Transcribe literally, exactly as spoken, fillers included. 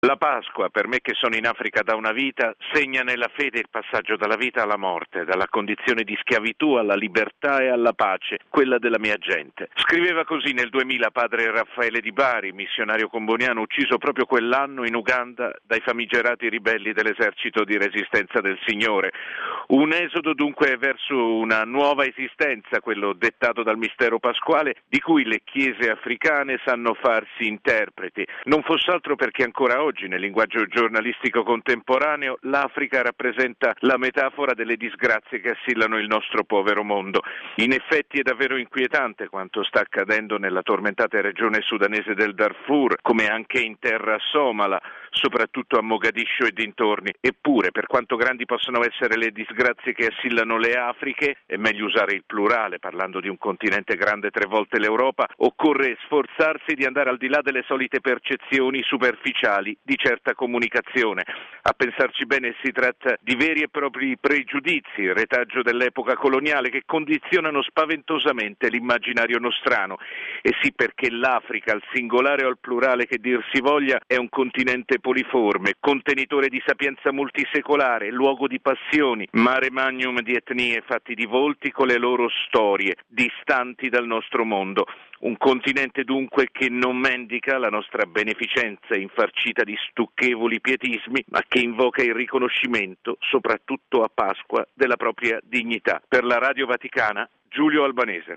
La Pasqua, per me che sono in Africa da una vita, segna nella fede il passaggio dalla vita alla morte, dalla condizione di schiavitù alla libertà e alla pace, quella della mia gente. Scriveva così nel duemila padre Raffaele Di Bari, missionario comboniano ucciso proprio quell'anno in Uganda dai famigerati ribelli dell'esercito di resistenza del Signore. Un esodo dunque verso una nuova esistenza, quello dettato dal mistero pasquale, di cui le chiese africane sanno farsi interpreti. Non fosse altro perché ancora oggi, nel linguaggio giornalistico contemporaneo, l'Africa rappresenta la metafora delle disgrazie che assillano il nostro povero mondo. In effetti è davvero inquietante quanto sta accadendo nella tormentata regione sudanese del Darfur, come anche in terra somala, soprattutto a Mogadiscio e dintorni. Eppure, per quanto grandi possano essere le disgrazie che assillano le Afriche, è meglio usare il plurale, parlando di un continente grande tre volte l'Europa, occorre sforzarsi di andare al di là delle solite percezioni superficiali di certa comunicazione. A pensarci bene si tratta di veri e propri pregiudizi, retaggio dell'epoca coloniale, che condizionano spaventosamente l'immaginario nostrano. E sì, perché l'Africa, al singolare o al plurale che dir si voglia, è un continente poliforme, contenitore di sapienza multisecolare, luogo di passioni, mare magnum di etnie fatti di volti con le loro storie, distanti dal nostro mondo. Un continente dunque che non mendica la nostra beneficenza infarcita di stucchevoli pietismi, ma che invoca il riconoscimento, soprattutto a Pasqua, della propria dignità. Per la Radio Vaticana, Giulio Albanese.